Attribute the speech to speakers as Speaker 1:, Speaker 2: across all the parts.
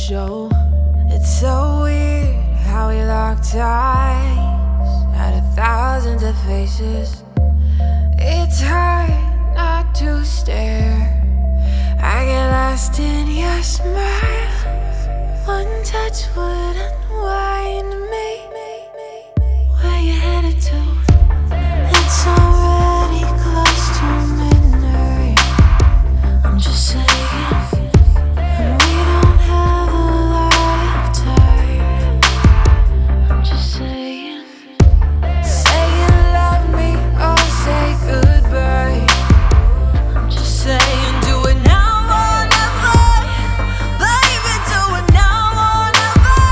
Speaker 1: show. It's so weird how we locked eyes out of thousands of faces. It's hard not to stare. I get lost in your smile. One touch would unwind me. Where you headed to? It's already close to midnight. I'm just saying, and we don't have a lot of time. I'm just saying, say you love me or say goodbye. I'm just saying, do it now or never. Baby, do it now or never.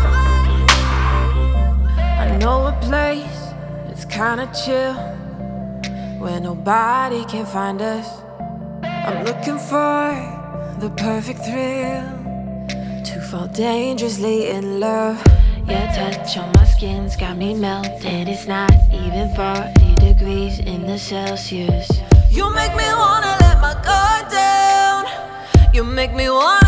Speaker 1: I know a place that's kinda chill, where nobody can find us. I'm looking for the perfect thrill, to fall dangerously in love. Your touch on my skin's got me melting. It's not even 40 degrees in the Celsius. You make me wanna let my guard down. You make me wanna